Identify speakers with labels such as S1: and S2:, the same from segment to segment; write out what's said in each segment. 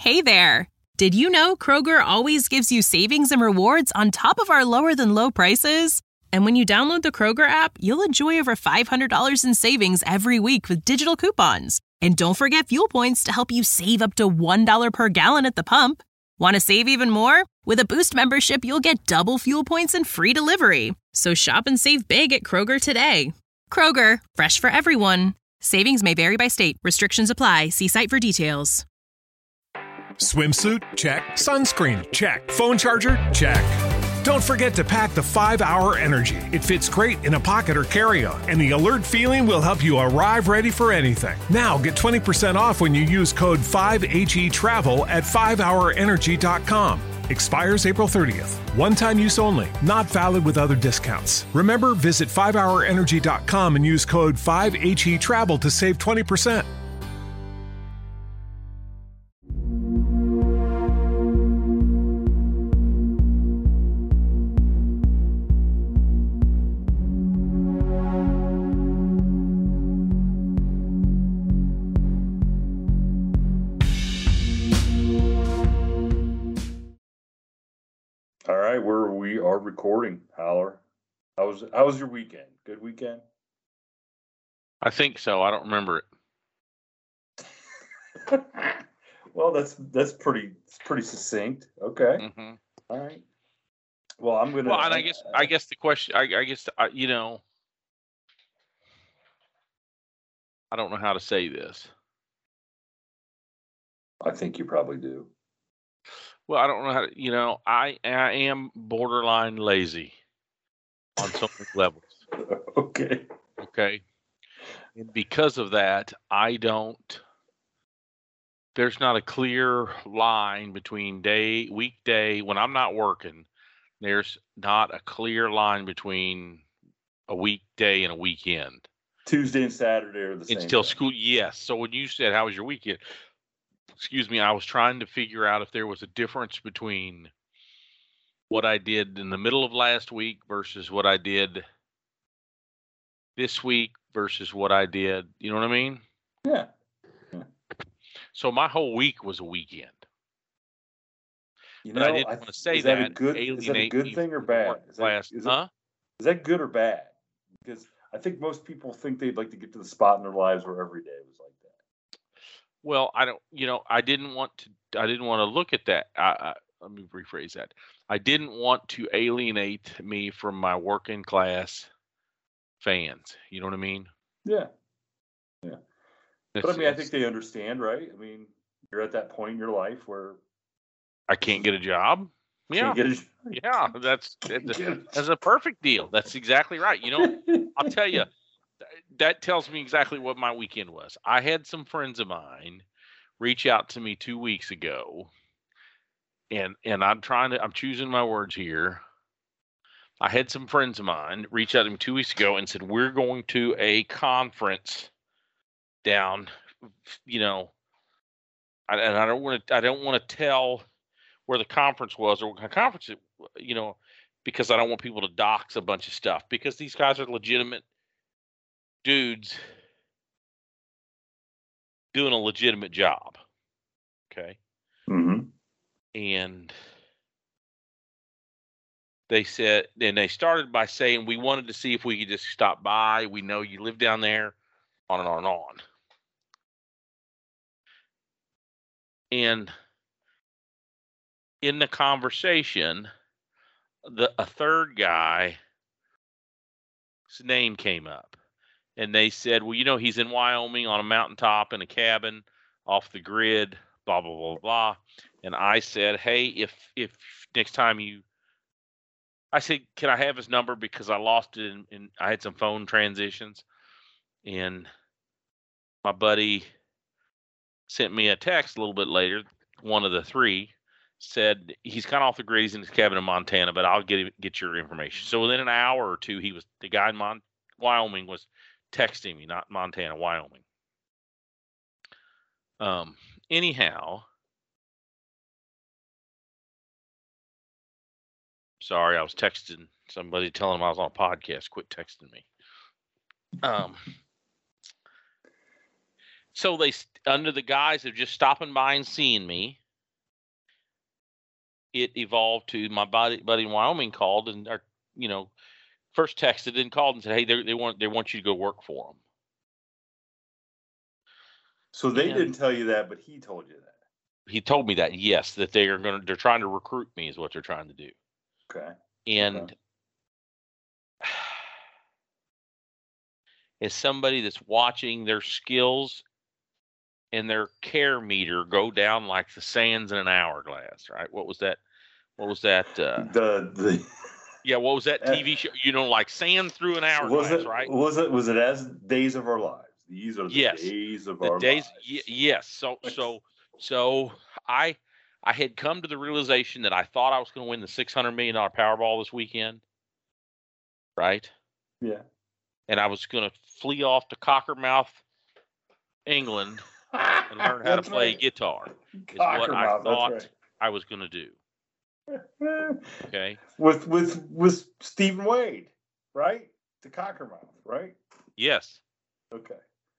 S1: Hey there! Did you know Kroger always gives you savings and rewards on top of our lower-than-low prices? And when you download the Kroger app, you'll enjoy over $500 in savings every week with digital coupons. And don't forget fuel points to help you save up to $1 per gallon at the pump. Want to save even more? With a Boost membership, you'll get double fuel points and free delivery. So shop and save big at Kroger today. Kroger, fresh for everyone. Savings may vary by state. Restrictions apply. See site for details.
S2: Swimsuit? Check. Sunscreen? Check. Phone charger? Check. Don't forget to pack the 5-Hour Energy. It fits great in a pocket or carry-on, and the alert feeling will help you arrive ready for anything. Now get 20% off when you use code 5HETRAVEL at 5hourenergy.com. Expires April 30th. One-time use only. Not valid with other discounts. Remember, visit 5hourenergy.com and use code 5HETRAVEL to save 20%.
S3: All right, we are recording. Howler, how was your weekend? Good weekend?
S4: I think so. I don't remember
S3: it. Well, that's pretty succinct. Okay.
S4: Mm-hmm.
S3: All right. Well, I'm gonna.
S4: Well, and I guess the question, I don't know how to say this.
S3: I think you probably do.
S4: Well, I don't know how to, I am borderline lazy on so many levels.
S3: Okay.
S4: And because of that, there's not a clear line between weekday, when I'm not working, there's not a clear line between a weekday and a weekend.
S3: Tuesday and Saturday are the same.
S4: Until school, yes. So when you said, how was your weekend? Excuse me, I was trying to figure out if there was a difference between what I did in the middle of last week versus what I did this week versus what I did. You know what I mean?
S3: Yeah.
S4: So my whole week was a weekend.
S3: But
S4: I didn't want to say
S3: that. Is that a good thing or bad? Is that good or bad? Because I think most people think they'd like to get to the spot in their lives where every day was like that.
S4: Well, I didn't want to look at that. Let me rephrase that. I didn't want to alienate me from my working class fans. You know what I mean?
S3: Yeah. But I mean, I think they understand, right? I mean, you're at that point in your life where
S4: I can't get a job. Yeah. Yeah, that's a perfect deal. That's exactly right. I'll tell you, that tells me exactly what my weekend was. I had some friends of mine reach out to me 2 weeks ago, and I'm choosing my words here. I had some friends of mine reach out to me 2 weeks ago and said, we're going to a conference down, and I don't want to tell where the conference was or what kind of conference it, because I don't want people to dox a bunch of stuff, because these guys are legitimate dudes doing a legitimate job. Okay.
S3: Mm-hmm.
S4: And they started by saying, we wanted to see if we could just stop by. We know you live down there, on and on and on. And in the conversation, a third guy's name came up. And they said, well, he's in Wyoming on a mountaintop in a cabin off the grid, blah, blah, blah, blah. And I said, hey, if next time I said, can I have his number? Because I lost it and I had some phone transitions. And my buddy sent me a text a little bit later. One of the three said, he's kind of off the grid. He's in his cabin in Montana, but I'll get your information. So within an hour or two, the guy in Wyoming was texting me, not Montana, Wyoming. Anyhow, sorry, I was texting somebody telling them I was on a podcast. Quit texting me. So they, under the guise of just stopping by and seeing me, it evolved to my buddy in Wyoming called and, first texted and called and said, hey, they want you to go work for them.
S3: So they didn't tell you that, but he told you that.
S4: He told me that, yes, that they're trying to recruit me is what they're trying to do.
S3: Okay.
S4: And as somebody that's watching their skills and their care meter go down like the sands in an hourglass, right? What was that? What was that? Yeah, what was that TV show? Like sand through an hourglass, right?
S3: Was it as Days of Our Lives? These are the days of our lives.
S4: Yes. So I had come to the realization that I thought I was going to win the $600 million Powerball this weekend, right?
S3: Yeah.
S4: And I was going to flee off to Cockermouth, England, and learn how to play guitar. Is what I thought I was going to do. Okay.
S3: With Stephen Wade, right? To Cockermouth, right?
S4: Yes.
S3: Okay.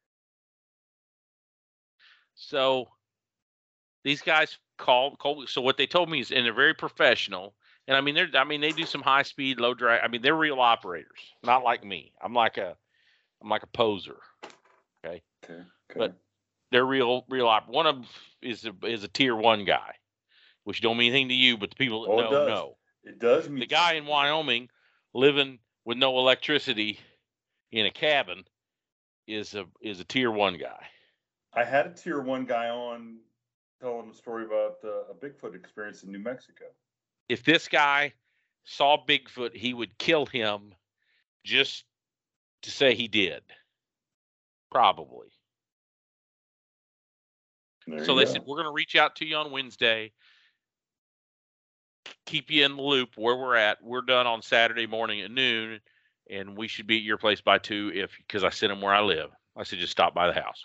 S4: So these guys called. So what they told me is, and they're very professional. And they do some high speed, low drag. They're real operators, not like me. I'm like a poser. Okay. But they're real. One of them is a tier 1 guy, which don't mean anything to you, but the people that know.
S3: It does.
S4: The guy in Wyoming living with no electricity in a cabin is a tier 1 guy.
S3: I had a tier 1 guy on telling a story about a Bigfoot experience in New Mexico.
S4: If this guy saw Bigfoot, he would kill him just to say he did. Probably. So they said, we're going to reach out to you on Wednesday, keep you in the loop where we're at. We're done on Saturday morning at noon, and we should be at your place by 2 because I sent them where I live. I said, just stop by the house.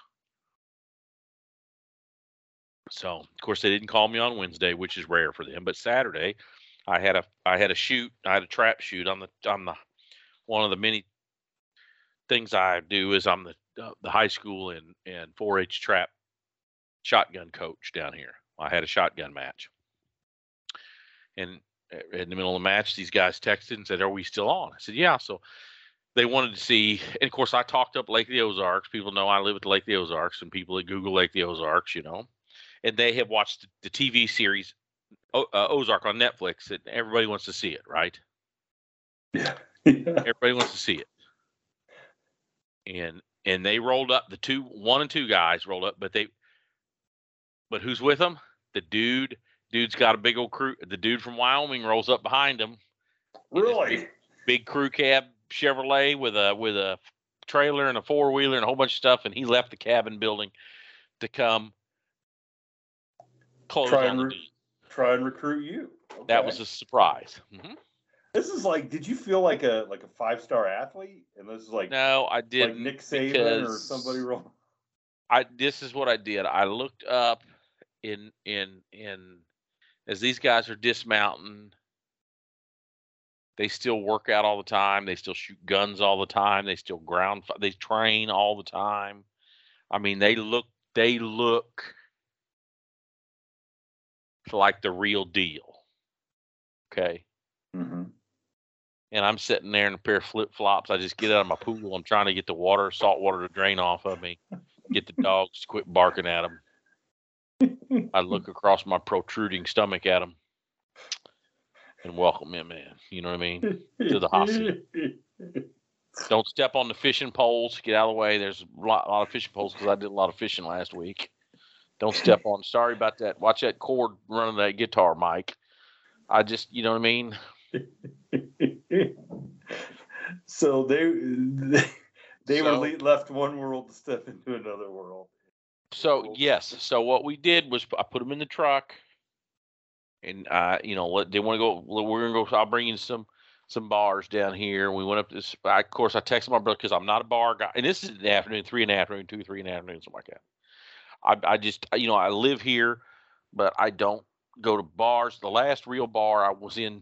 S4: So, of course, they didn't call me on Wednesday, which is rare for them. But Saturday, I had a shoot. I had a trap shoot on the one of the many things I do is I'm the high school and 4-H trap shotgun coach down here. I had a shotgun match, and in the middle of the match, these guys texted and said, "Are we still on?" I said, "Yeah." So they wanted to see, and of course, I talked up Lake of the Ozarks. People know I live at the Lake of the Ozarks, and people that Google Lake of the Ozarks, and they have watched the TV series Ozark on Netflix, and everybody wants to see it, right?
S3: Yeah.
S4: Everybody wants to see it. And they rolled up, 1 and 2 guys rolled up, but who's with them? The dude's got a big old crew. The dude from Wyoming rolls up behind him.
S3: Really?
S4: Big crew cab Chevrolet with a trailer and a 4-wheeler and a whole bunch of stuff, and he left the cabin building to come close
S3: try and recruit you. Okay.
S4: That was a surprise. Mm-hmm.
S3: This is like, did you feel like a 5-star athlete? And this is like,
S4: no, I didn't.
S3: Like Nick Saban or somebody wrong.
S4: This is what I did. I looked up in as these guys are dismounting. They still work out all the time. They still shoot guns all the time. They still they train all the time. They look like the real deal. Okay.
S3: Mm-hmm.
S4: And I'm sitting there in a pair of flip-flops. I just get out of my pool. I'm trying to get the salt water to drain off of me. Get the dogs to quit barking at them. I look across my protruding stomach at them and welcome him in. You know what I mean? To the hospital. Don't step on the fishing poles. Get out of the way. There's a lot of fishing poles because I did a lot of fishing last week. Don't step on. Sorry about that. Watch that cord running that guitar, Mike. I just, you know what I mean?
S3: So they were left one world to step into another world.
S4: So yes. So what we did was I put them in the truck, and they want to go. We're gonna go. I'll bring you some bars down here. We went up to this. Of course, I texted my brother because I'm not a bar guy, and this is in the afternoon, 3 in the afternoon, 2, 3 in the afternoon, something like that. I just, I live here, but I don't go to bars. The last real bar I was in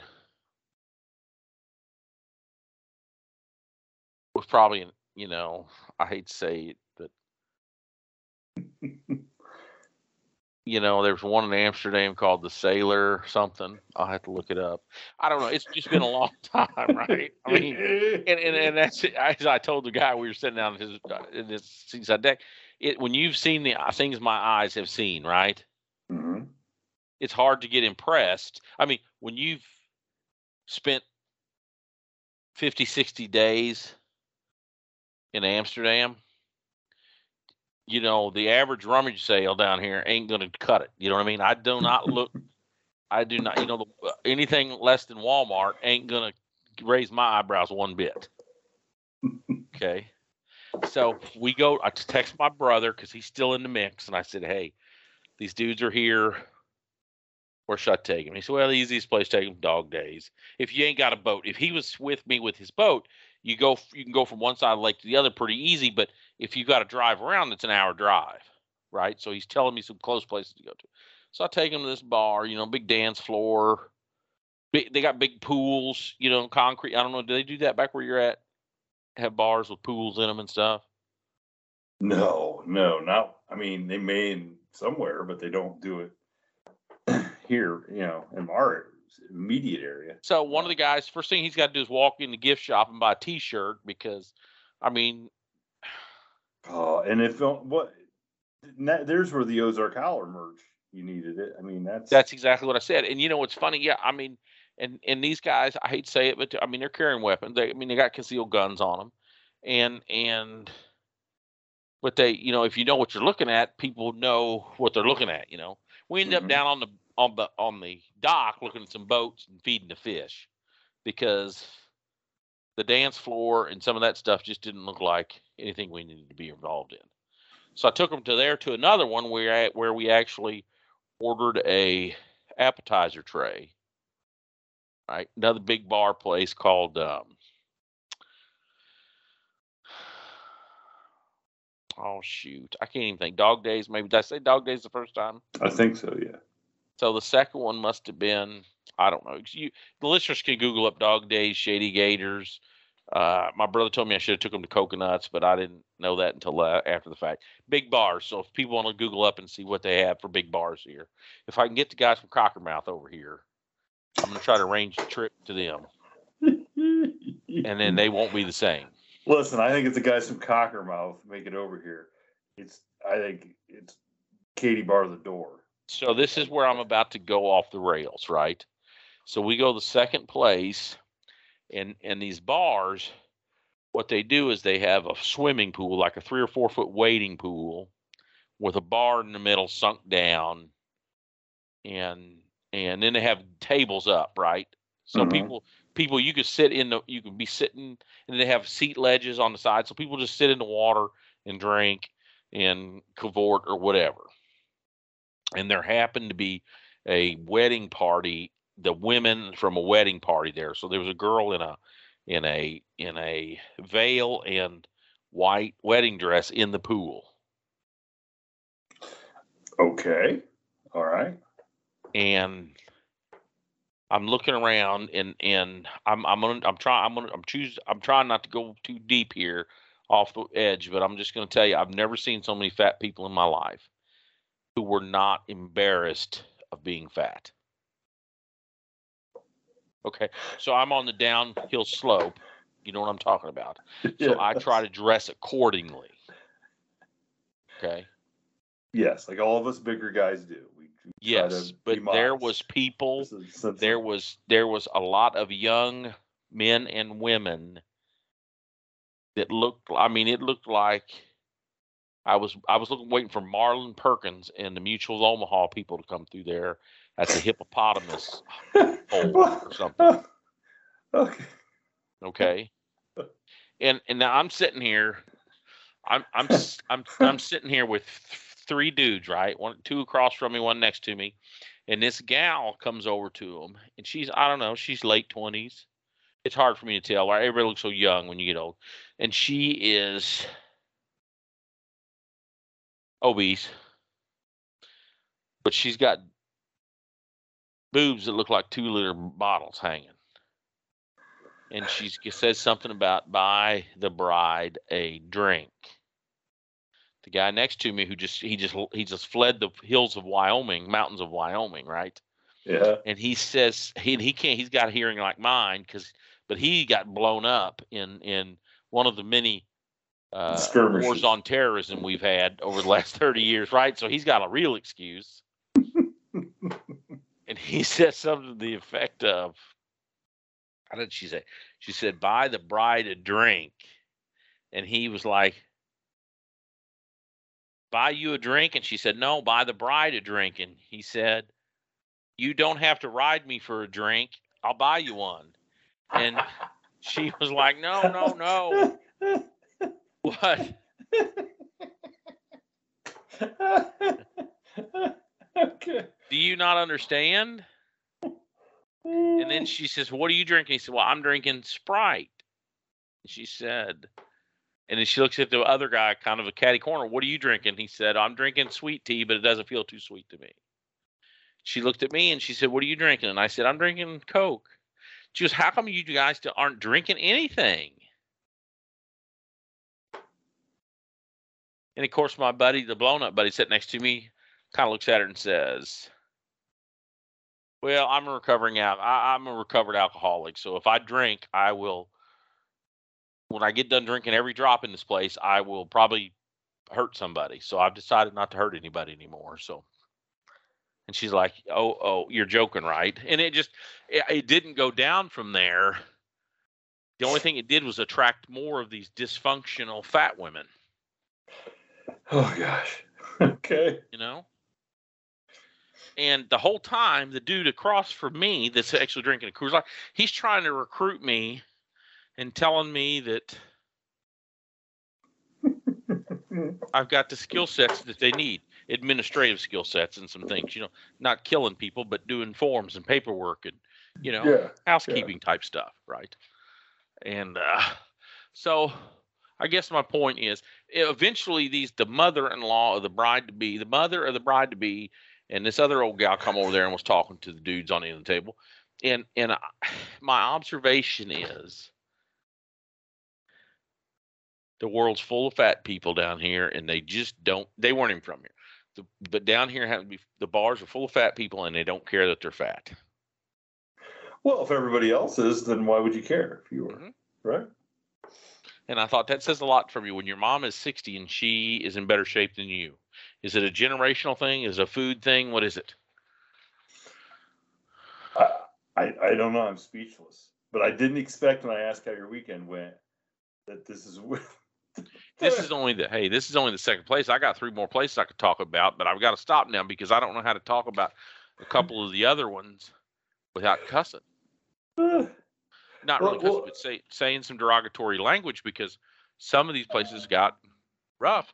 S4: was probably I hate to say it, but there's one in Amsterdam called the Sailor something. I'll have to look it up. I don't know. It's just been a long time, right? I mean, and that's it. As I told the guy we were sitting down in this seaside deck, when you've seen the things my eyes have seen, right?
S3: Mm-hmm.
S4: It's hard to get impressed. I mean, when you've spent 50, 60 days in Amsterdam, the average rummage sale down here ain't going to cut it. You know what I mean? I do not, anything less than Walmart ain't going to raise my eyebrows one bit. Okay. So I text my brother because he's still in the mix. And I said, hey, these dudes are here. Where should I take him? He said, well, the easiest place to take him, Dog Days. If you ain't got a boat. If he was with me with his boat, you can go from one side of the lake to the other pretty easy. But if you got to drive around, it's an hour drive, right? So he's telling me some close places to go to. So I take him to this bar, big dance floor. They got big pools, concrete. I don't know. Do they do that back where you're at? Have bars with pools in them and stuff?
S3: No, not. I mean, they may somewhere, but they don't do it here, in our immediate area.
S4: So one of the guys, first thing he's got to do is walk in the gift shop and buy a T-shirt because, I mean.
S3: And if there's where the Ozark Howler merch, you needed it. I mean,
S4: that's exactly what I said. And what's funny? Yeah, I mean, and these guys, I hate to say it, but I mean, they're carrying weapons. They got concealed guns on them, but they, if you know what you're looking at, people know what they're looking at. We ended up down on the dock looking at some boats and feeding the fish because the dance floor and some of that stuff just didn't look like anything we needed to be involved in. So I took them to another one where we actually ordered a appetizer tray. Right, another big bar place called oh shoot, I can't even think. Dog Days, maybe. Did I say Dog Days the first time?
S3: I think so, yeah.
S4: So the second one must have been, I don't know. The listeners can Google up Dog Days, Shady Gators. My brother told me I should have took them to Coconuts, but I didn't know that until after the fact. Big bars. So if people want to Google up and see what they have for big bars here, if I can get the guys from Cockermouth over here, I'm going to try to arrange a trip to them, and then they won't be the same.
S3: Listen, I think it's the guys from Cockermouth make it over here. I think it's Katie bar the door.
S4: So this is where I'm about to go off the rails, right? So we go to second place, and these bars, what they do is they have a swimming pool, like a 3 or 4 foot wading pool, with a bar in the middle sunk down, and then they have tables up, right? So people, you can be sitting, and they have seat ledges on the side, so people just sit in the water and drink and cavort or whatever. And there happened to be a wedding party, the women from a wedding party there. So there was a girl in a veil and white wedding dress in the pool.
S3: Okay, all right.
S4: And I'm looking around, and I'm trying not to go too deep here off the edge, but I'm just going to tell you, I've never seen so many fat people in my life who were not embarrassed of being fat. Okay, so I'm on the downhill slope. You know what I'm talking about. So I try to dress accordingly. Okay.
S3: Yes, like all of us bigger guys do.
S4: Yes, but there was people. There was a lot of young men and women that looked. I mean, it looked like I was waiting for Marlon Perkins and the Mutual of Omaha people to come through there at the hippopotamus hole or something. Okay. And now I'm sitting here. I'm sitting here with 3 dudes, right? 2 across from me, 1 next to me, and this gal comes over to them, and she's late 20s. It's hard for me to tell. Right? Everybody looks so young when you get old, and she is obese, but she's got boobs that look like 2-liter bottles hanging. And she says something about buy the bride a drink. the guy next to me who just fled the mountains of Wyoming, right?
S3: Yeah.
S4: And he says he's got a hearing like mine but he got blown up in one of the many wars on terrorism we've had over the last 30 years, right? So he's got a real excuse. And he said something to the effect of, how did she say? She said, buy the bride a drink. And he was like, buy you a drink? And she said, no, buy the bride a drink. And he said, you don't have to ride me for a drink. I'll buy you one. And she was like, no. What?
S3: Okay.
S4: Do you not understand? And then she says, what are you drinking? He said, well, I'm drinking Sprite. And she said, and then she looks at the other guy, kind of a catty corner. What are you drinking? He said, I'm drinking sweet tea, but it doesn't feel too sweet to me. She looked at me and she said, what are you drinking? And I said, I'm drinking Coke. She goes, how come you guys aren't drinking anything? And of course, my buddy, the blown up buddy sitting next to me, kind of looks at her and says, well, I'm a recovered alcoholic. So if I drink, I will, when I get done drinking every drop in this place, I will probably hurt somebody. So I've decided not to hurt anybody anymore. So, and she's like, oh, you're joking, right? And it didn't go down from there. The only thing it did was attract more of these dysfunctional fat women.
S3: Oh, gosh. Okay.
S4: You know? And the whole time, the dude across from me that's actually drinking a Coors Light, he's trying to recruit me and telling me that I've got the skill sets that they need, administrative skill sets and some things, not killing people, but doing forms and paperwork and, housekeeping type stuff, right? And so I guess my point is, eventually the mother-in-law of the bride-to-be, the mother of the bride-to-be, and this other old gal come over there and was talking to the dudes on the end of the table. And my observation is the world's full of fat people down here, and they weren't even from here. But down here, the bars are full of fat people, and they don't care that they're fat.
S3: Well, if everybody else is, then why would you care if you were, right?
S4: And I thought that says a lot from you. When your mom is 60 and she is in better shape than you, is it a generational thing? Is it a food thing? What is it?
S3: I don't know. I'm speechless. But I didn't expect when I asked how your weekend went that this is
S4: This is only the second place. I got 3 more places I could talk about, but I've got to stop now because I don't know how to talk about a couple of the other ones without cussing. Not really cussing, but saying some derogatory language, because some of these places got rough.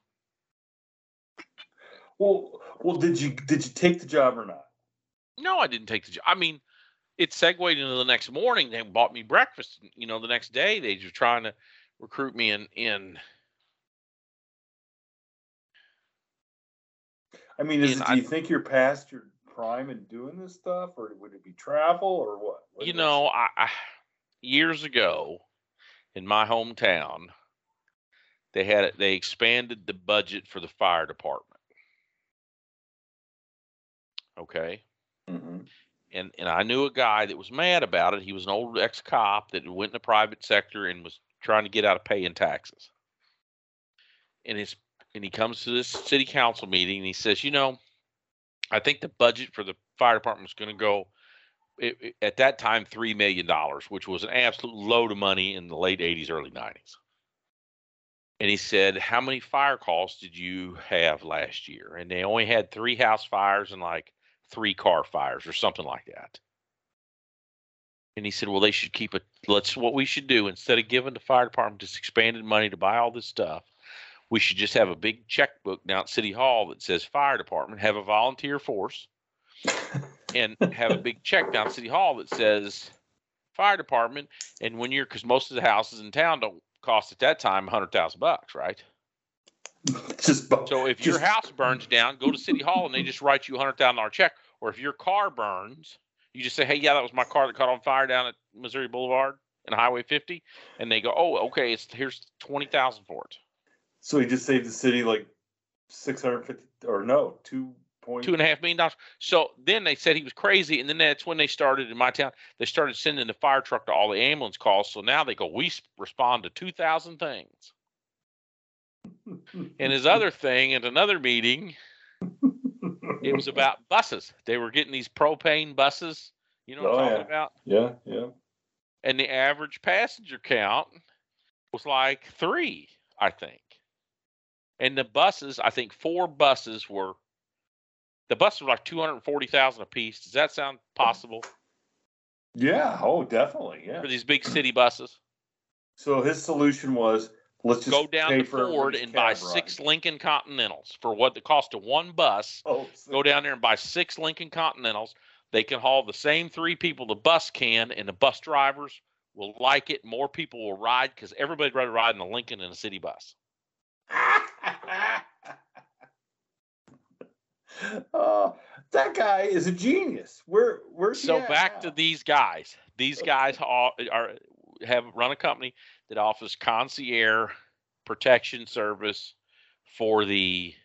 S3: Well, did you take the job or not?
S4: No, I didn't take the job. I mean, it segued into the next morning. They bought me breakfast. The next day they were trying to recruit me in.
S3: I mean, do you think you're past your prime in doing this stuff, or would it be travel, or what?
S4: I years ago in my hometown, they expanded the budget for the fire department. Okay.
S3: Mm-hmm.
S4: And I knew a guy that was mad about it. He was an old ex-cop that went in the private sector and was trying to get out of paying taxes. And he comes to this city council meeting and he says, I think the budget for the fire department was going to go, at that time, $3 million, which was an absolute load of money in the late 80s, early 90s. And he said, how many fire calls did you have last year? And they only had 3 house fires and like 3 car fires or something like that. And he said, well, they should keep it. What we should do, instead of giving the fire department this expanded money to buy all this stuff, we should just have a big checkbook down at City Hall that says fire department, have a volunteer force, and have a big check down at City Hall that says fire department. And because most of the houses in town don't cost at that time $100,000, right? So if your house burns down, go to City Hall and they just write you a $100,000 check. Or if your car burns, you just say, hey, yeah, that was my car that caught on fire down at Missouri Boulevard and Highway 50. And they go, oh, okay, here's $20,000 for it.
S3: So he just saved the city like $650 or no,
S4: $2.5 million. So then they said he was crazy, and then that's when they started in my town. They started sending the fire truck to all the ambulance calls. So now they go, we respond to 2,000 things. And his other thing at another meeting, it was about buses. They were getting these propane buses. You know what I'm talking about?
S3: Yeah.
S4: And the average passenger count was like 3, I think. And the buses, I think 4 buses were. The buses were like $240,000 a piece. Does that sound possible?
S3: Yeah. Oh, definitely. Yeah.
S4: For these big city buses.
S3: So his solution was, let's just
S4: go down to Ford and buy 6 Lincoln Continentals for what the cost of one bus. Go down there and buy 6 Lincoln Continentals. They can haul the same 3 people the bus can, and the bus drivers will like it. More people will ride because everybody'd rather ride in a Lincoln than a city bus.
S3: That guy is a genius. Where's
S4: so back to these guys. These guys have run a company that offers concierge protection service for the,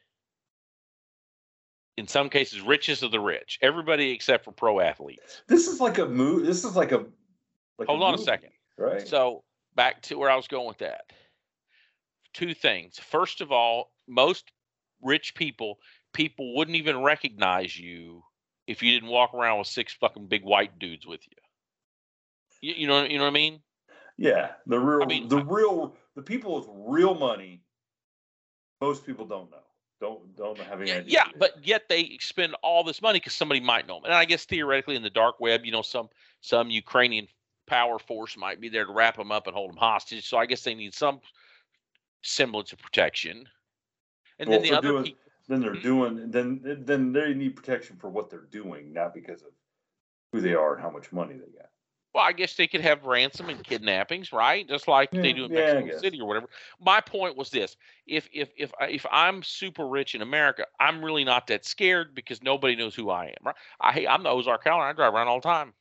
S4: in some cases, richest of the rich. Everybody except for pro athletes.
S3: This is like a move. This is like a.
S4: Hold on a second.
S3: Right.
S4: So back to where I was going with that. 2 things. First of all, most rich people wouldn't even recognize you if you didn't walk around with 6 fucking big white dudes with you. You know what I mean?
S3: Yeah, the people with real money. Most people don't know. Don't have any idea.
S4: Yeah, but yet they spend all this money because somebody might know them. And I guess theoretically in the dark web, some Ukrainian power force might be there to wrap them up and hold them hostage. So I guess they need some semblance of protection. And then the other people.
S3: Then they need protection for what they're doing, not because of who they are and how much money they got.
S4: Well, I guess they could have ransom and kidnappings, right? Just like they do in Mexico City or whatever. My point was this: if I'm super rich in America, I'm really not that scared because nobody knows who I am, right? I'm the Ozark Howler. I drive around all the time.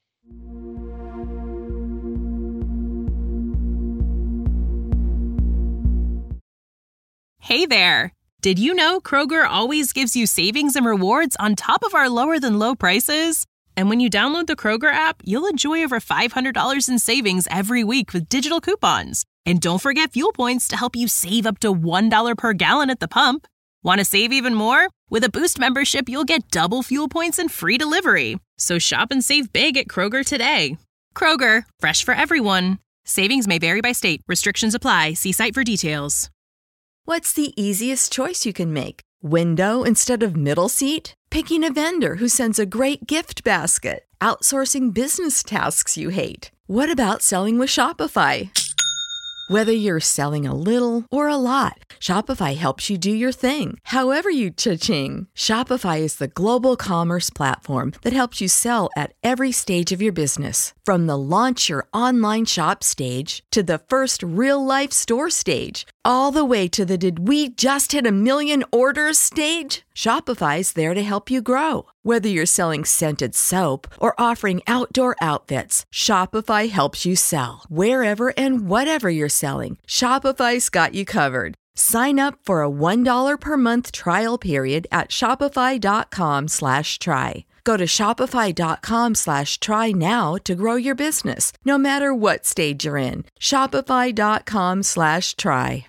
S1: Hey there. Did you know Kroger always gives you savings and rewards on top of our lower than low prices? And when you download the Kroger app, you'll enjoy over $500 in savings every week with digital coupons. And don't forget fuel points to help you save up to $1 per gallon at the pump. Want to save even more? With a Boost membership, you'll get double fuel points and free delivery. So shop and save big at Kroger today. Kroger, fresh for everyone. Savings may vary by state. Restrictions apply. See site for details.
S5: What's the easiest choice you can make? Window instead of middle seat? Picking a vendor who sends a great gift basket? Outsourcing business tasks you hate? What about selling with Shopify? Whether you're selling a little or a lot, Shopify helps you do your thing, however you cha-ching. Shopify is the global commerce platform that helps you sell at every stage of your business. From the launch your online shop stage to the first real-life store stage, all the way to the did we just hit 1 million orders stage. Shopify's there to help you grow. Whether you're selling scented soap or offering outdoor outfits, Shopify helps you sell. Wherever and whatever you're selling, Shopify's got you covered. Sign up for a $1 per month trial period at shopify.com/try. Go to shopify.com/try now to grow your business, no matter what stage you're in. Shopify.com/try.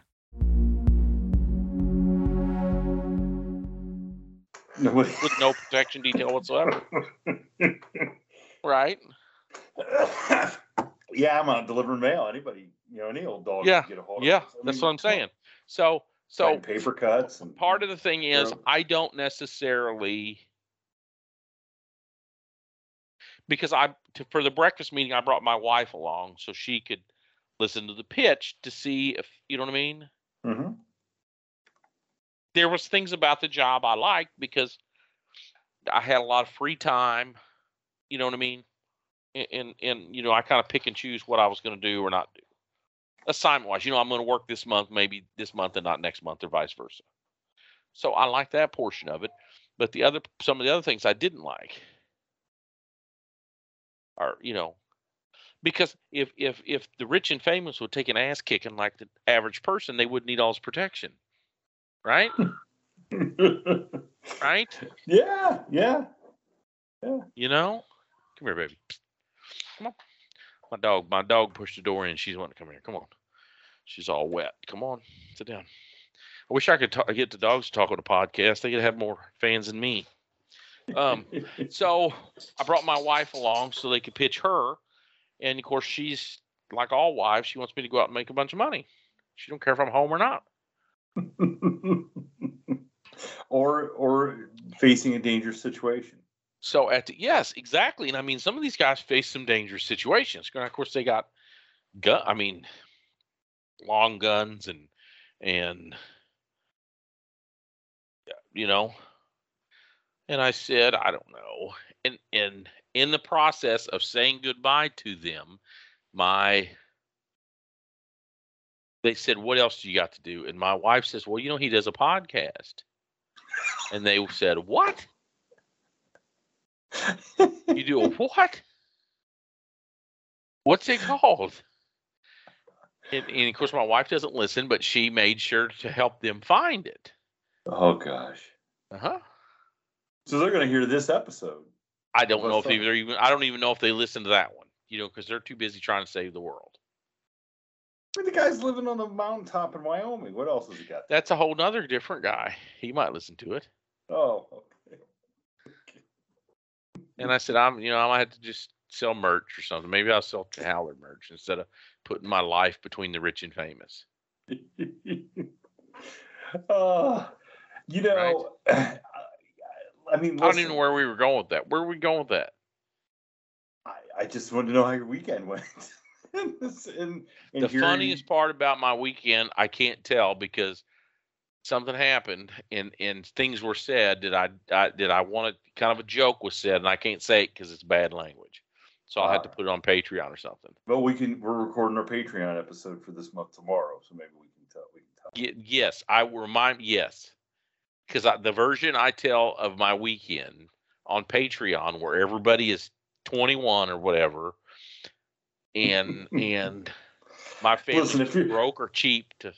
S4: With no protection detail whatsoever. Right?
S3: Yeah, I'm delivering mail. Anybody, any old dog
S4: can
S3: get a hold of
S4: it. Yeah, that's what I'm saying. So
S3: paper cuts. And
S4: part of the thing is I don't necessarily, because for the breakfast meeting, I brought my wife along so she could listen to the pitch to see if, you know what I mean?
S3: Mm-hmm.
S4: There was things about the job I liked because I had a lot of free time, you know what I mean? And I kind of pick and choose what I was going to do or not do. Assignment-wise, I'm going to work this month, maybe this month and not next month or vice versa. So I like that portion of it. But some of the other things I didn't like are, because if the rich and famous would take an ass kicking like the average person, they wouldn't need all this protection. Right? Right?
S3: Yeah.
S4: You know? Come here, baby. Come on. My dog pushed the door in. She's wanting to come here. Come on. She's all wet. Come on. Sit down. I wish I could get the dogs to talk on a podcast. They could have more fans than me. So I brought my wife along so they could pitch her. And, of course, she's like all wives. She wants me to go out and make a bunch of money. She don't care if I'm home or not.
S3: or facing a dangerous situation.
S4: So yes, exactly. And I mean, some of these guys face some dangerous situations. Of course, they got long guns and you know. And I said, I don't know. And in the process of saying goodbye to them, they said, what else do you got to do? And my wife says, well, he does a podcast. And they said, what? You do a what? What's it called? And of course, my wife doesn't listen, but she made sure to help them find it.
S3: Oh, gosh.
S4: Uh-huh.
S3: So they're going to hear this episode.
S4: I don't know if I don't even know if they listen to that one, because they're too busy trying to save the world.
S3: I mean, the guy's living on the mountaintop in Wyoming. What else has he got?
S4: That's a whole nother different guy. He might listen to it.
S3: Oh, okay.
S4: And I said, I might have to just sell merch or something. Maybe I'll sell Howler merch instead of putting my life between the rich and famous.
S3: Right? I mean, listen,
S4: I don't even know where we were going with that. Where were we going with that?
S3: I just wanted to know how your weekend went.
S4: The funniest part about my weekend, I can't tell because something happened and things were said that I wanted. Kind of a joke was said, and I can't say it because it's bad language. So I'll have to put it on Patreon or something.
S3: But we're recording our Patreon episode for this month tomorrow, so maybe we can tell.
S4: Yes, I will remind. Yes, because the version I tell of my weekend on Patreon, where everybody is 21 or whatever, and my family's broke or cheap to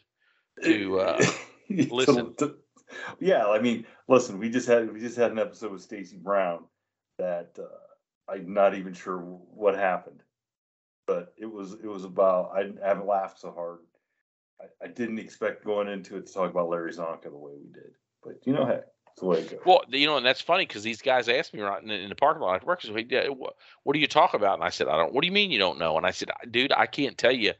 S4: listen.
S3: Yeah, I mean, listen, we just had an episode with Stacey Brown that I'm not even sure what happened, but it was about. I haven't laughed so hard. I didn't expect going into it to talk about Larry Zonka the way we did, but hey, it's the way it goes.
S4: Well, and that's funny because these guys asked me right in the parking lot at work, what do you talk about? And I said, I don't. What do you mean you don't know? And I said, dude, I can't tell you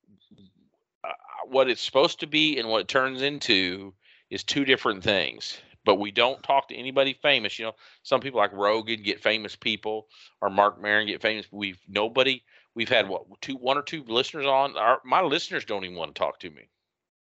S4: what it's supposed to be and what it turns into is two different things. But we don't talk to anybody famous. Some people like Rogan get famous people, or Mark Maron get famous. We've had one or two listeners on. My listeners don't even want to talk to me.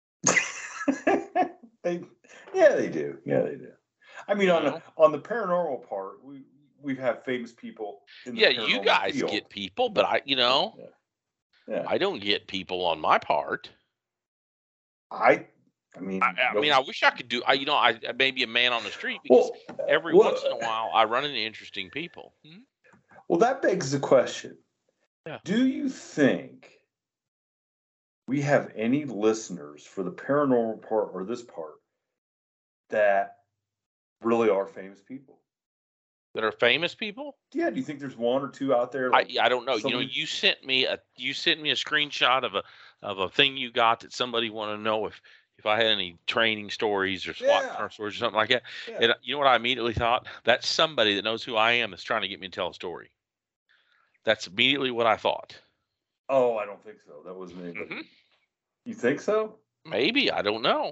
S3: They do. I mean, on the paranormal part, we have famous people.
S4: You guys field. Get people, but I don't get people on my part.
S3: I mean,
S4: I wish I could do. I may be a man on the street because every once in a while I run into interesting people.
S3: Well, that begs the question.
S4: Yeah.
S3: Do you think we have any listeners for the paranormal part or this part that really are famous people?
S4: That are famous people?
S3: Yeah. Do you think there's one or two out there?
S4: I don't know. You sent me a screenshot of a thing you got that somebody wanted to know if I had any training stories or SWAT stories or something like that. Yeah. And you know what I immediately thought? That's somebody that knows who I am that's trying to get me to tell a story. That's immediately what I thought.
S3: Oh, I don't think so. That wasn't anybody. Mm-hmm. You think so?
S4: Maybe. I don't know.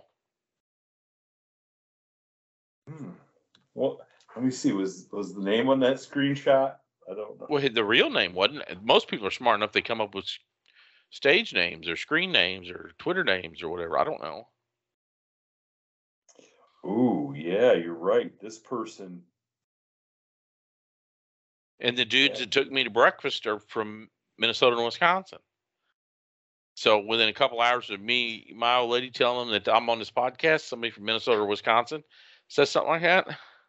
S3: Well, let me see. Was the name on that screenshot? I don't know.
S4: Well, the real name wasn't. Most people are smart enough. They come up with stage names or screen names or Twitter names or whatever. I don't know.
S3: Ooh, yeah, you're right. This person.
S4: And the dudes that took me to breakfast are from Minnesota and Wisconsin. So within a couple hours of me, my old lady telling them that I'm on this podcast, somebody from Minnesota or Wisconsin says something like that.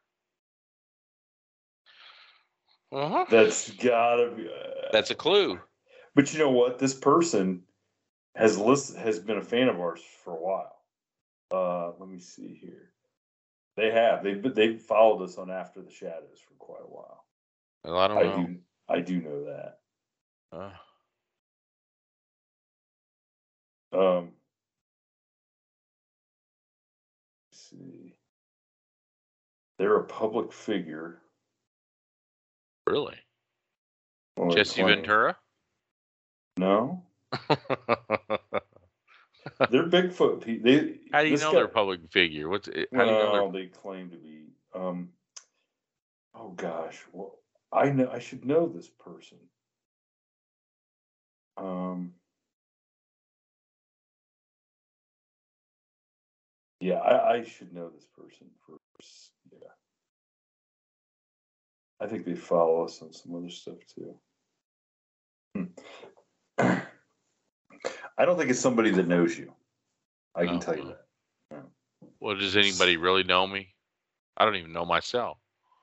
S4: Uh-huh.
S3: That's gotta be.
S4: That's a clue.
S3: But you know what? This person has been a fan of ours for a while. Let me see here. They have. They've followed us on After the Shadows for quite a while.
S4: Well, I don't know.
S3: I do know that. Let's see. They're a public figure.
S4: Really? Jesse Ventura?
S3: No. They're Bigfoot.
S4: How do you know they're a public figure? How do you know
S3: they claim to be? Oh gosh. Well, I should know this person. Yeah, I should know this person first. Yeah. I think they follow us on some other stuff too. I don't think it's somebody that knows you. I can tell you that. Yeah.
S4: Well, does anybody really know me? I don't even know myself.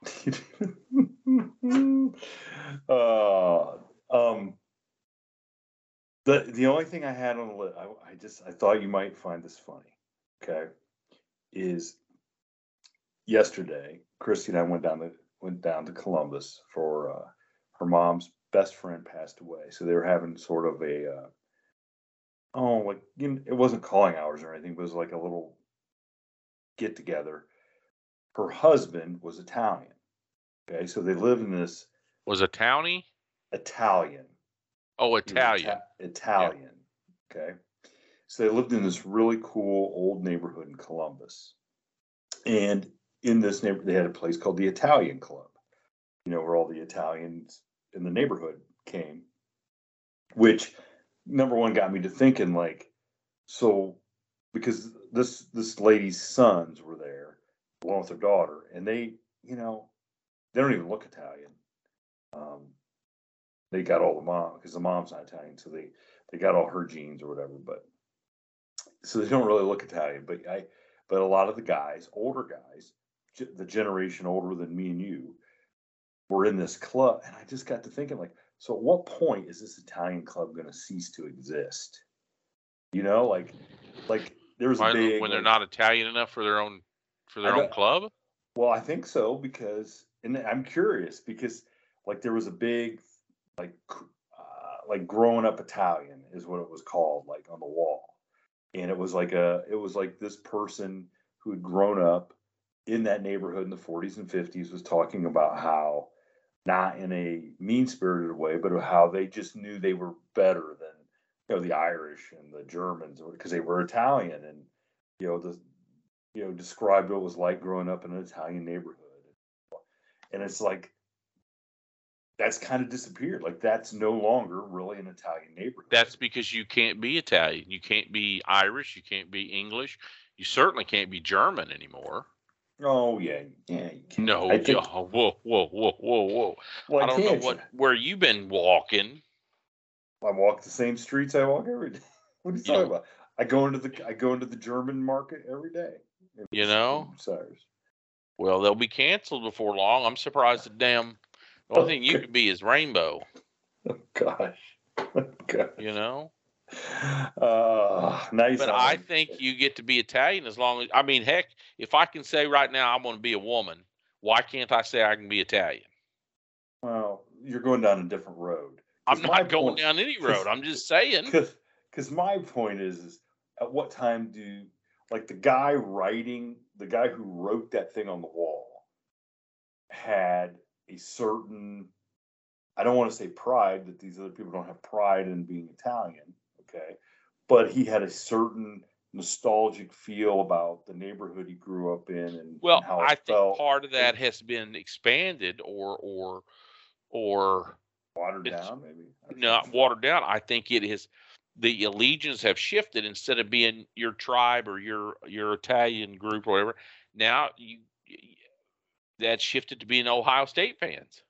S3: The only thing I had on the list, I thought you might find this funny. Okay, is yesterday Christy and I went down to Columbus for her mom's best friend passed away, so they were having sort of a it wasn't calling hours or anything, but it was like a little get together. Her husband was Italian. Okay, so they live in this.
S4: Was a townie?
S3: Italian.
S4: Oh, Italian.
S3: Italian. Yeah. Okay. So they lived in this really cool old neighborhood in Columbus. And in this neighborhood, they had a place called the Italian Club, where all the Italians in the neighborhood came, which number one got me to thinking, because this lady's sons were there along with their daughter, and they don't even look Italian. They got all the mom, because the mom's not Italian, so they got all her genes or whatever, but so they don't really look Italian. But a lot of the guys, older guys, the generation older than me and you, were in this club, and I just got to thinking, so at what point is this Italian club going to cease to exist? There's
S4: when they're not Italian enough for their own club.
S3: Well, I think so, because, and I'm curious, because there was a big growing up Italian is what it was called, on the wall, and it was like this person who had grown up in that neighborhood in the 40s and 50s was talking about how, not in a mean-spirited way, but how they just knew they were better than the Irish and the Germans, because they were Italian, and described what it was like growing up in an Italian neighborhood. And it's that's kind of disappeared. That's no longer really an Italian neighborhood.
S4: That's because you can't be Italian. You can't be Irish. You can't be English. You certainly can't be German anymore.
S3: Oh, yeah. You can.
S4: No, whoa. Well, I don't know where you've been walking.
S3: I walk the same streets I walk every day. What are you talking about? I go into the German market every day.
S4: Well, they'll be canceled before long. I'm surprised the only thing you could be is rainbow.
S3: Oh gosh. Nice.
S4: But I think you get to be Italian as long as, heck, if I can say right now I want to be a woman, why can't I say I can be Italian?
S3: Well, you're going down a different road.
S4: I'm not going down any road. I'm just saying.
S3: Because my point is at what time do, the guy who wrote that thing on the wall had a certain, I don't want to say pride, that these other people don't have pride in being Italian, okay? But he had a certain nostalgic feel about the neighborhood he grew up in, and how it felt.
S4: Think part of that has been expanded or
S3: watered down, maybe.
S4: Not watered down. I think it is. The allegiance have shifted. Instead of being your tribe or your Italian group or whatever, now that's shifted to being Ohio State fans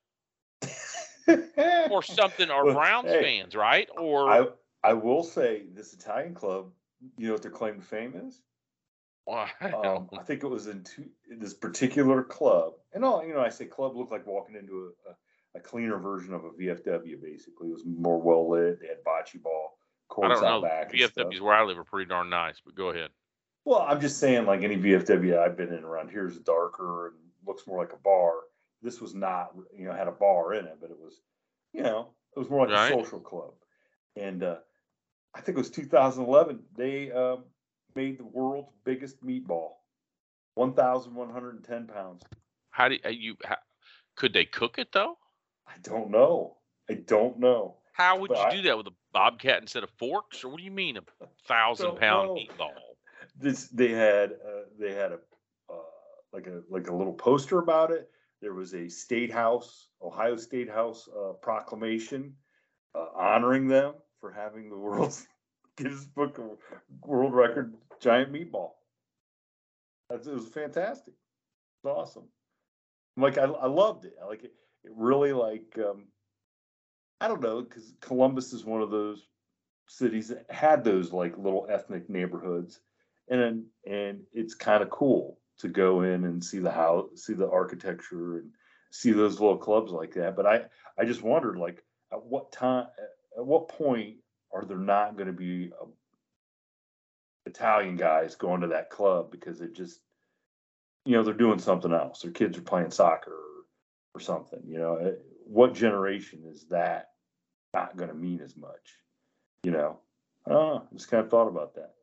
S4: or something, or Browns fans, right? Or
S3: I will say this Italian club, what their claim to fame is?
S4: Wow.
S3: I think it was in this particular club, and I say club looked like walking into a cleaner version of a VFW. Basically, it was more well lit. They had bocce ball.
S4: I don't know. VFWs where I live are pretty darn nice, but go ahead.
S3: Well, I'm just saying, like any VFW I've been in around here is darker and looks more like a bar. This was not, had a bar in it, but it was, it was more like a social club. And I think it was 2011. They made the world's biggest meatball, 1,110 pounds.
S4: How could they cook it though?
S3: I don't know.
S4: How would you do that with a bobcat instead of forks, or what do you mean 1,000-pound meatball?
S3: They had a like a little poster about it. There was a Ohio State House proclamation honoring them for having the world's Guinness Book of World Record giant meatball. It was fantastic. It was awesome. I loved it. I like it. It really I don't know, because Columbus is one of those cities that had those like little ethnic neighborhoods, and it's kind of cool to go in and see the house, see the architecture, and see those little clubs like that. But I just wondered, like, at what point are there not going to be Italian guys going to that club because it just, they're doing something else. Their kids are playing soccer or something. What generation is that not going to mean as much? I don't know. I just kind of thought about that.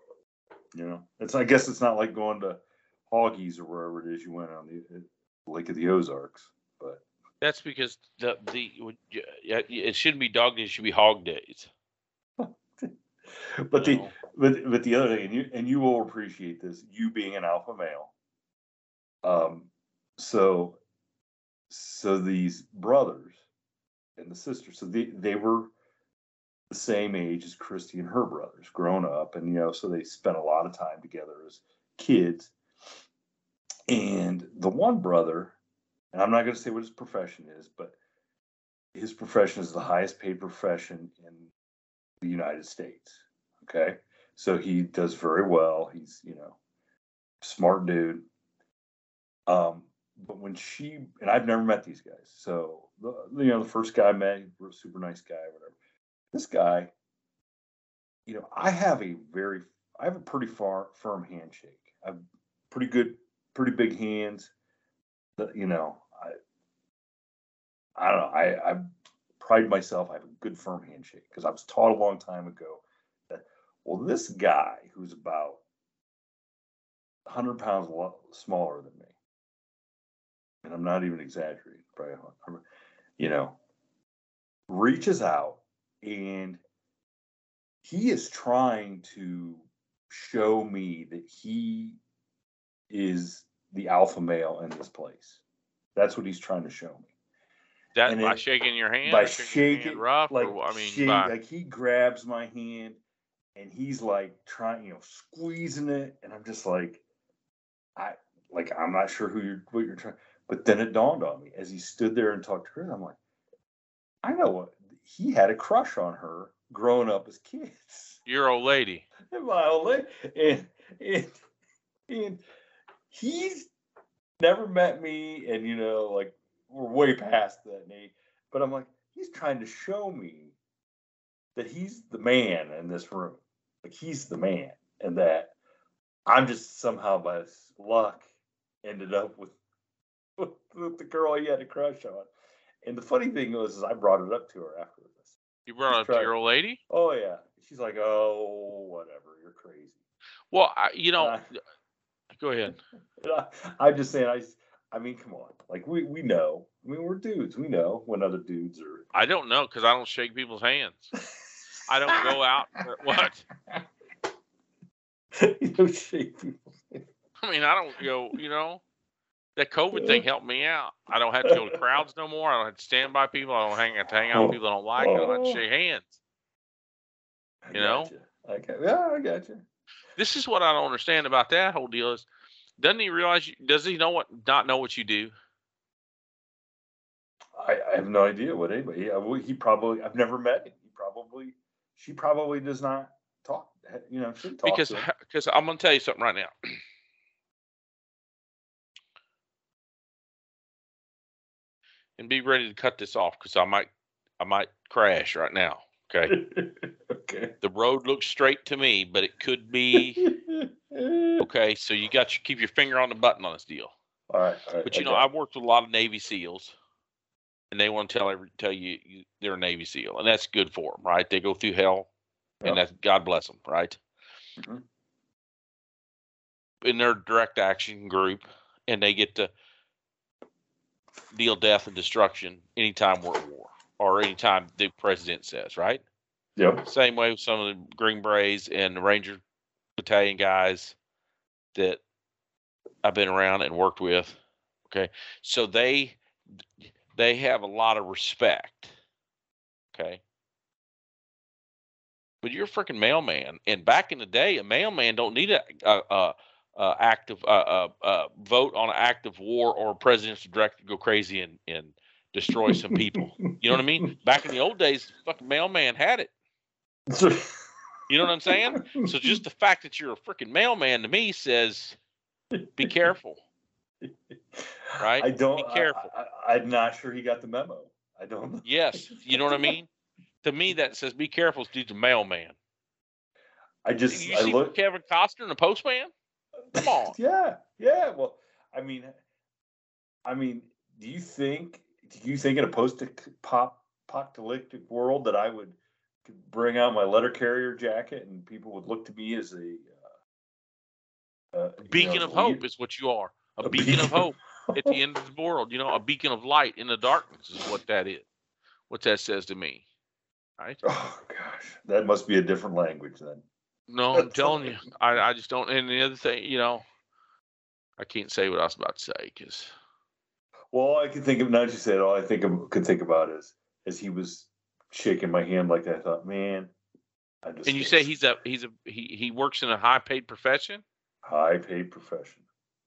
S3: I guess it's not like going to Hoggies or wherever it is you went on the Lake of the Ozarks, but
S4: that's because it shouldn't be dog days; it should be hog days.
S3: But the other thing, and you will appreciate this, you being an alpha male. So these brothers and the sisters, so they were the same age as Christy and her brothers, grown up, and so they spent a lot of time together as kids. And the one brother, and I'm not going to say what his profession is, but his profession is the highest paid profession in the United States. Okay, so he does very well. He's smart dude. But when and I've never met these guys, so the first guy I met, he was a super nice guy, whatever. This guy, I have a pretty firm handshake. I have pretty big hands. I don't know. I pride myself. I have a good firm handshake because I was taught a long time ago that, well, this guy who's about 100 pounds smaller than me, and I'm not even exaggerating, probably, reaches out and he is trying to show me that he is the alpha male in this place. That's what he's trying to show me.
S4: That by shaking your hand,
S3: by shaking
S4: rough,
S3: like he grabs my hand and he's like trying, squeezing it, and I'm just like, I'm not sure what you're trying. But then it dawned on me as he stood there and talked to her. I'm like, I know what he had a crush on her growing up as kids.
S4: Your old lady.
S3: And my old lady, and he's never met me, and we're way past that age. But I'm like, he's trying to show me that he's the man in this room. Like, he's the man, and that I'm just somehow by luck ended up with the girl he had a crush on. And the funny thing was, I brought it up to her after this.
S4: You brought it up to your old lady?
S3: Oh yeah. She's like, "Oh, whatever. You're crazy."
S4: Well, go ahead.
S3: I'm just saying. I mean, come on. Like we know. I mean, we're dudes. We know when other dudes are.
S4: I don't know because I don't shake people's hands. I don't go out. What?
S3: You don't shake people's hands.
S4: I mean, I don't go. That COVID thing helped me out. I don't have to go to crowds no more. I don't have to stand by people. I don't have to hang out with people I don't like. I don't have to shake hands.
S3: I got you.
S4: This is what I don't understand about that whole deal is, doesn't he realize? Does he not know what you do?
S3: I have no idea what anybody. He probably. I've never met him. She probably does not talk. Shouldn't talk
S4: because I'm going to tell you something right now. And be ready to cut this off because I might crash right now. Okay.
S3: Okay.
S4: The road looks straight to me, but it could be. Okay, so you got to keep your finger on the button on this deal.
S3: All right.
S4: But I've worked with a lot of Navy SEALs, and they want to tell you they're a Navy SEAL, and that's good for them, right? They go through hell, and that's God bless them, right?
S3: Mm-hmm.
S4: In their direct action group, and they get to deal death and destruction anytime we're at war or anytime the president says, right?
S3: Yep.
S4: Same way with some of the Green Berets and the Ranger Battalion guys that I've been around and worked with. Okay. So they have a lot of respect. Okay. But you're a freaking mailman. And back in the day, a mailman don't need a active vote on an act of war or a presidential directive to go crazy and destroy some people. You know what I mean? Back in the old days, fucking mailman had it. You know what I'm saying? So just the fact that you're a freaking mailman to me says, be careful. Right?
S3: I don't.
S4: Be careful.
S3: I'm not sure he got the memo. I don't.
S4: Yes. You know what I mean? To me, that says, be careful. Dude's a mailman.
S3: I
S4: see Kevin Costner and the Postman? Come on.
S3: Yeah. Well, I mean, do you think in a post-apocalyptic world that I could bring out my letter carrier jacket and people would look to me as a
S4: beacon of hope is what you are. A beacon of hope at the end of the world. A beacon of light in the darkness is what that is. What that says to me. Right?
S3: Oh gosh, that must be a different language then.
S4: No, I'm telling you, I just don't. And the other thing, I can't say what I was about to say because.
S3: Well, I could think of now that you said all I could think about is as he was shaking my hand like that. I thought, man, I just.
S4: And you say he works in a high paid profession.
S3: High paid profession.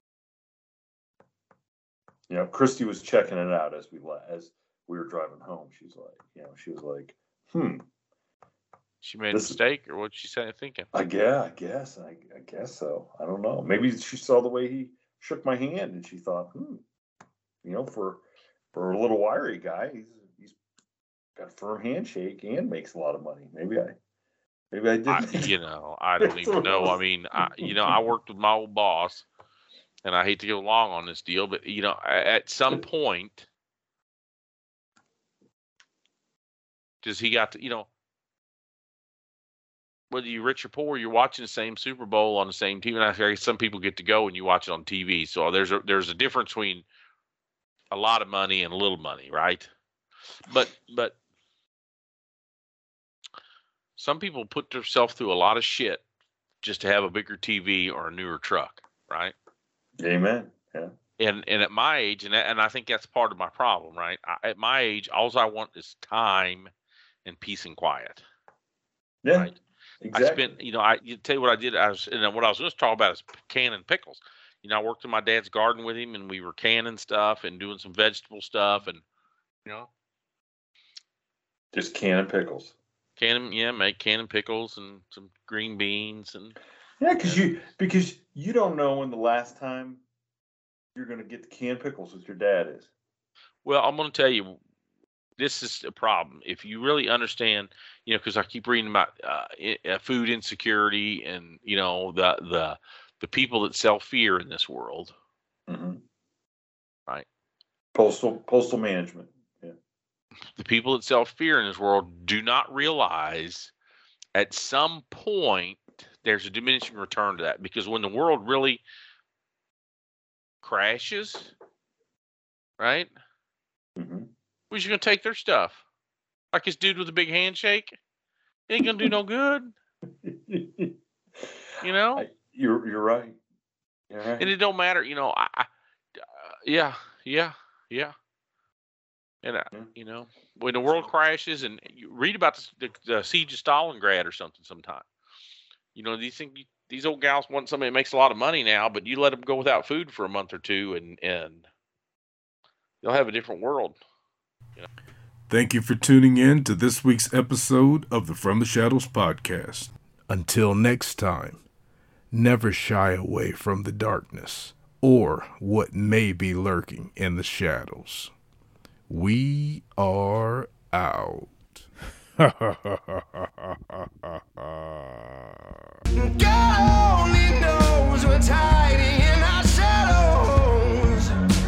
S3: Christy was checking it out as we were driving home. She's like, she was like,
S4: She made a mistake, or what's she thinking?
S3: I guess so. I don't know. Maybe she saw the way he shook my hand, and she thought, for a little wiry guy, he's got a firm handshake and makes a lot of money. Maybe I did.
S4: I don't even know. I mean, I worked with my old boss, and I hate to go long on this deal, but at some point, does he got to, whether you're rich or poor, you're watching the same Super Bowl on the same team. And I hear some people get to go and you watch it on TV. So there's a difference between a lot of money and a little money, right? But some people put themselves through a lot of shit just to have a bigger TV or a newer truck, right?
S3: Amen. Yeah.
S4: And at my age, and I think that's part of my problem, right? At my age, all I want is time and peace and quiet.
S3: Yeah.
S4: Right?
S3: Exactly.
S4: I spent, you tell you what I did. What I was going to talk about is canning pickles. I worked in my dad's garden with him, and we were canning stuff and doing some vegetable stuff, and
S3: just canning pickles.
S4: Make canning pickles and some green beans and.
S3: Yeah, because you don't know when the last time you're going to get the canned pickles with your dad is.
S4: Well, I'm going to tell you. This is a problem. If you really understand, because I keep reading about food insecurity and the people that sell fear in this world, right?
S3: Postal management. Yeah.
S4: The people that sell fear in this world do not realize at some point there's a diminishing return to that, because when the world really crashes, right?
S3: Mm-hmm.
S4: Who's going to take their stuff? Like this dude with a big handshake? It ain't going to do no good.
S3: You're right. You're right.
S4: And it don't matter. Yeah. And, when the world crashes, and you read about the siege of Stalingrad or something sometime. These old gals want somebody that makes a lot of money now, but you let them go without food for a month or two, and they'll have a different world.
S2: Thank you for tuning in to this week's episode of the From the Shadows podcast. Until next time, never shy away from the darkness or what may be lurking in the shadows. We are out.
S6: God only knows what's hiding in our shadows.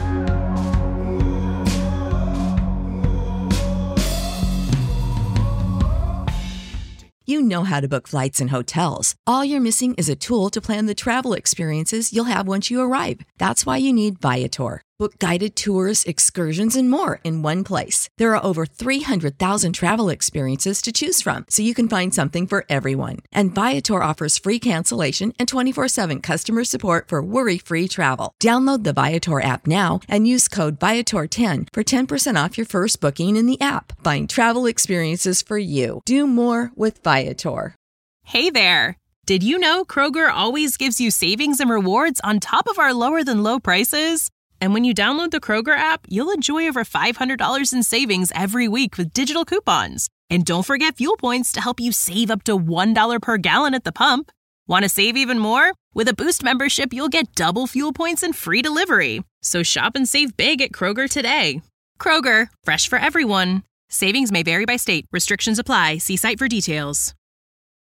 S5: You know how to book flights and hotels. All you're missing is a tool to plan the travel experiences you'll have once you arrive. That's why you need Viator. Book guided tours, excursions, and more in one place. There are over 300,000 travel experiences to choose from, so you can find something for everyone. And Viator offers free cancellation and 24/7 customer support for worry-free travel. Download the Viator app now and use code Viator10 for 10% off your first booking in the app. Find travel experiences for you. Do more with Viator.
S1: Hey there! Did you know Kroger always gives you savings and rewards on top of our lower-than-low prices? And when you download the Kroger app, you'll enjoy over $500 in savings every week with digital coupons. And don't forget fuel points to help you save up to $1 per gallon at the pump. Want to save even more? With a Boost membership, you'll get double fuel points and free delivery. So shop and save big at Kroger today. Kroger, fresh for everyone. Savings may vary by state. Restrictions apply. See site for details.